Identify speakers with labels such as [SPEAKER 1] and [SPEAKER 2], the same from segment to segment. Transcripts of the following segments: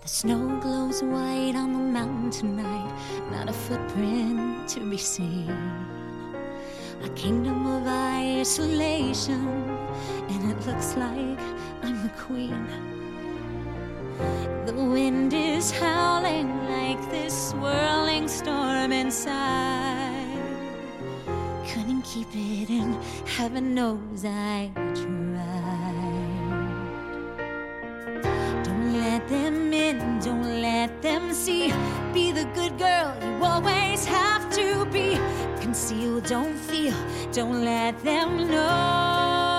[SPEAKER 1] snow glows white on the mountain tonight, not a footprint to be seen. A kingdom of isolation, and it looks like I'm the queen. The wind is howling like this swirling storm inside. Couldn't keep it in, heaven knows I tried. Don't let them in, don't let them see. Be the good girl you always have to be. Conceal, don't feel, don't let them know.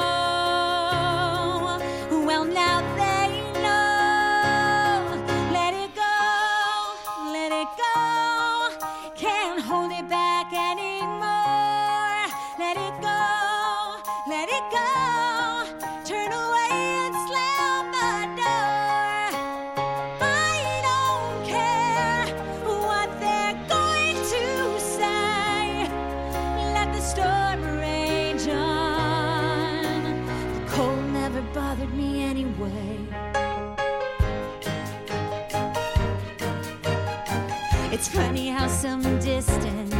[SPEAKER 1] Well, now they know. Let it go, let it go. Can't hold it back anymore. Let it go, let it go. Turn away and slam the door. I don't care what they're going to say. Let the storm rage on. The cold never bothered me anyway. It's funny how some distance